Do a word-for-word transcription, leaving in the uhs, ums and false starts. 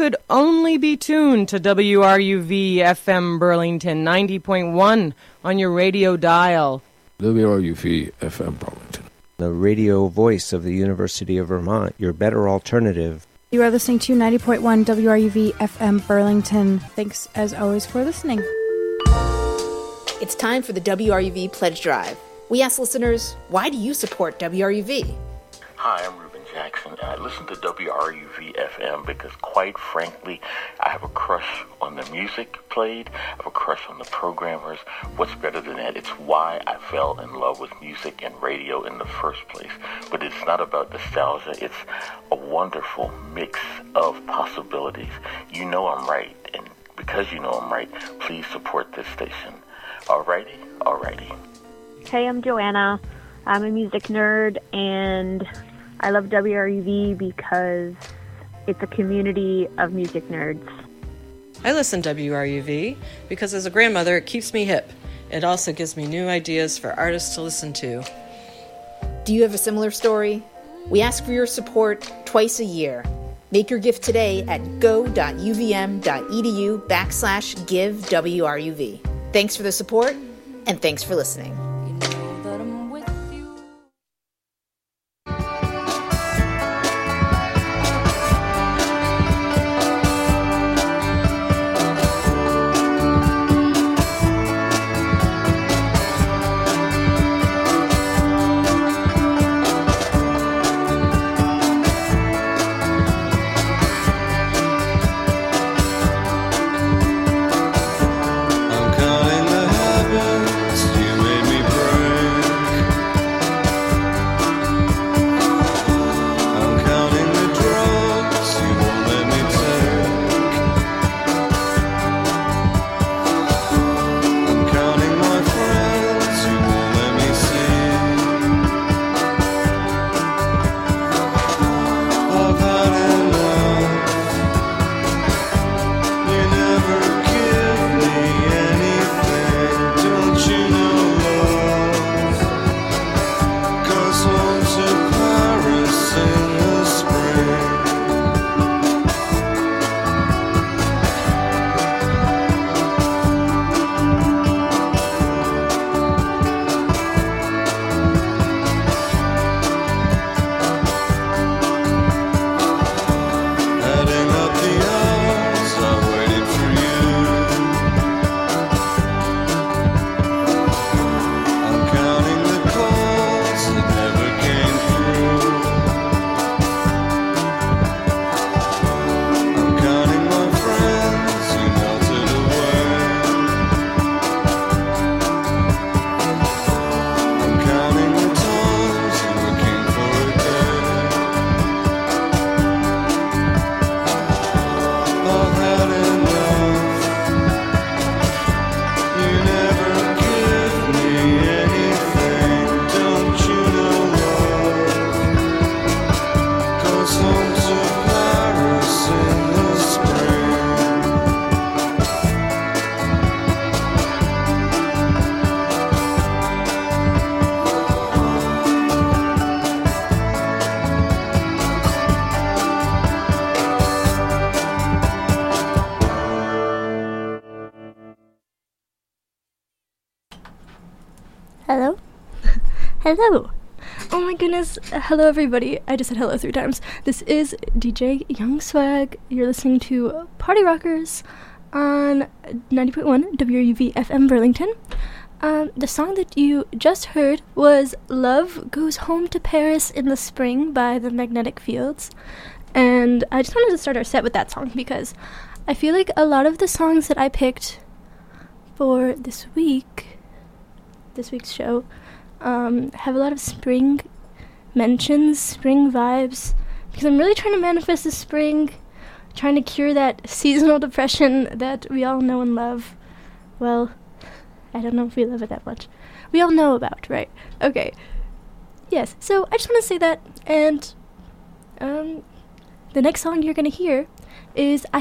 could only be tuned to W R U V F M Burlington ninety point one on your radio dial. W R U V F M Burlington, the radio voice of the University of Vermont, your better alternative. You are listening to ninety point one W R U V F M Burlington. Thanks, as always, for listening. It's time for the W R U V Pledge Drive. We ask listeners, why do you support W R U V? Hi, I'm Ruben Jackson, and I listen to W R U V F M because, quite frankly, I have a crush on the music played. I have a crush on the programmers. What's better than that? It's why I fell in love with music and radio in the first place. But it's not about nostalgia. It's a wonderful mix of possibilities. You know I'm right, and because you know I'm right, please support this station. Alrighty? Alrighty. Hey, I'm Joanna. I'm a music nerd, and I love W R U V because it's a community of music nerds. I listen to W R U V because as a grandmother, it keeps me hip. It also gives me new ideas for artists to listen to. Do you have a similar story? We ask for your support twice a year. Make your gift today at go.uvm.edu backslash give WRUV. Thanks for the support, and thanks for listening. Hello? Hello! Oh my goodness. Hello, everybody. I just said hello three times. This is D J Young Swag. You're listening to Party Rockers on ninety point one W R U V F M Burlington. Um, the song that you just heard was Love Goes Home to Paris in the Spring by the Magnetic Fields. And I just wanted to start our set with that song because I feel like a lot of the songs that I picked for this week, this week's show, um, have a lot of spring mentions, spring vibes, because I'm really trying to manifest the spring, trying to cure that seasonal depression that we all know and love. Well, I don't know if we love it that much. We all know about, right? Okay. Yes, so I just want to say that, and um, the next song you're going to hear is I